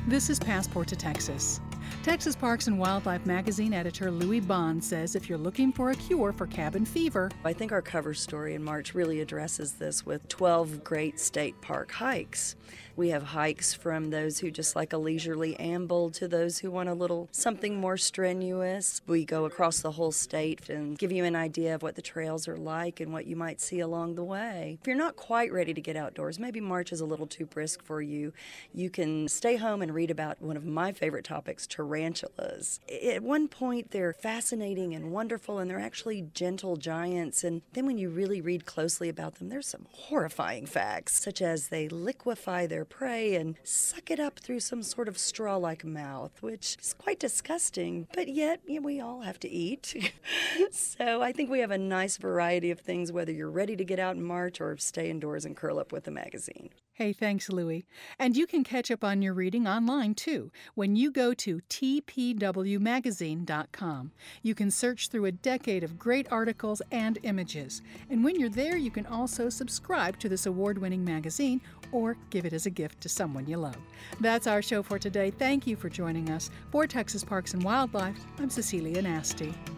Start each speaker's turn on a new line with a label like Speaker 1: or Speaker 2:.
Speaker 1: This is Passport to Texas. Texas Parks and Wildlife Magazine editor Louis Bond says if you're looking for a cure for cabin fever,
Speaker 2: I think our cover story in March really addresses this with 12 great state park hikes. We have hikes from those who just like a leisurely amble to those who want a little something more strenuous. We go across the whole state and give you an idea of what the trails are like and what you might see along the way. If you're not quite ready to get outdoors, maybe March is a little too brisk for you, you can stay home and read about one of my favorite topics, tarantulas. At one point, they're fascinating and wonderful, and they're actually gentle giants. And then when you really read closely about them, there's some horrifying facts, such as they liquefy their prey and suck it up through some sort of straw-like mouth, which is quite disgusting. But yet, we all have to eat. So I think we have a nice variety of things, whether you're ready to get out in March or stay indoors and curl up with a magazine.
Speaker 1: Hey, thanks, Louie. And you can catch up on your reading online, too, when you go to tpwmagazine.com. You can search through a decade of great articles and images. And when you're there, you can also subscribe to this award-winning magazine or give it as a gift to someone you love. That's our show for today. Thank you for joining us. For Texas Parks and Wildlife, I'm Cecilia Nasty.